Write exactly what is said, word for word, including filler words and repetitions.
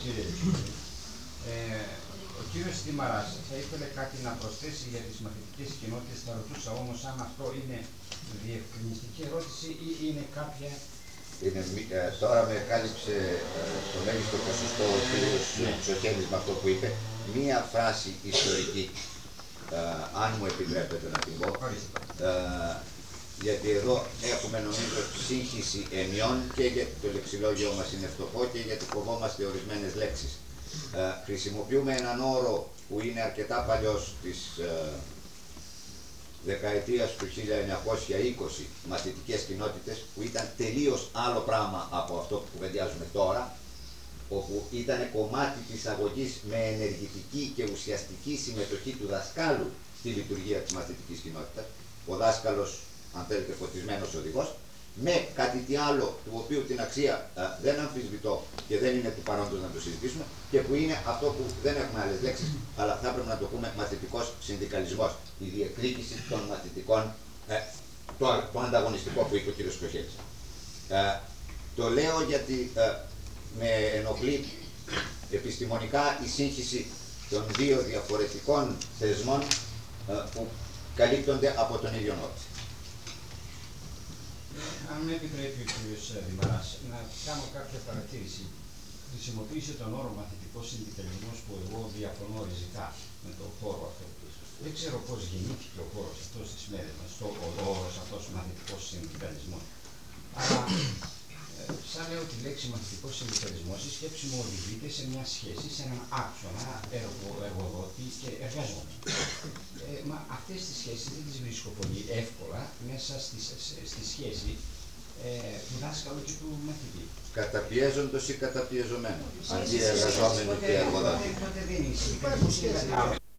κύριε. Ε, ο κύριος Δημαράς θα ήθελε κάτι να προσθέσει για τις μαθητικές κοινότητες. Θα ρωτούσα όμως αν αυτό είναι διευκρινιστική ερώτηση ή είναι κάποια... Είναι, ε, τώρα με κάλυψε ε, το μέγιστο ποσοστό ο κύριος Ψοχέλης με αυτό που είπε. Μία φράση ιστορική, ε, αν μου επιτρέπετε να την πω. Ε, γιατί εδώ έχουμε νομίζω σύγχυση ενιών και γιατί το λεξιλόγιο μας είναι φτωχό και γιατί φοβόμαστε ορισμένες λέξεις. Ε, χρησιμοποιούμε έναν όρο που είναι αρκετά παλιός της ε, δεκαετίας του χίλια εννιακόσια είκοσι, μαθητικές κοινότητες, που ήταν τελείως άλλο πράγμα από αυτό που κουβεντιάζουμε τώρα, όπου ήταν κομμάτι της αγωγής με ενεργητική και ουσιαστική συμμετοχή του δασκάλου στη λειτουργία της μαθητικής κοινότητας, ο δάσκαλος, αν θέλετε, φωτισμένος οδηγός, με κάτι τι άλλο, του οποίου την αξία α, δεν αμφισβητώ και δεν είναι του παρόντος να το συζητήσουμε, και που είναι αυτό που δεν έχουμε άλλες λέξεις, αλλά θα πρέπει να το πούμε μαθητικός συνδικαλισμός. Η διεκδίκηση των μαθητικών, ε, το, το ανταγωνιστικό που είπε ο κ. Ψοχέλης. Ε, το λέω γιατί ε, με ενοχλεί επιστημονικά η σύγχυση των δύο διαφορετικών θεσμών ε, που καλύπτονται από τον ίδιο νόρο. Αν με επιτρέπει ο κ. Δημαράς, να κάνω κάποια παρατήρηση. Χρησιμοποίησε τον όρο μαθητικός συνδικαλισμός που εγώ διαφωνώ ριζικά με τον χώρο αυτό. Δεν ξέρω πώς γεννήθηκε ο χώρος αυτός στις μέρες μας, ο όρος αυτός μαθητικός συνδικαλισμός. Αλλά ε, σαν λέω τη λέξη μαθητικός συνδικαλισμός, η σκέψη μου οδηγείται σε μια σχέση, σε έναν άξονα εργο, εργοδότη και εργαζόμενο. Ε, μα αυτές τις σχέσεις δεν τις βρίσκω πολύ εύκολα μέσα στη, στη σχέση ε, του δάσκαλου και του μαθητή. Καταπιέζοντος ή καταπιεζομένος, αντί εργαζόμενο και εργοδότη. Τότε δεν είναι συνδικαλισμός.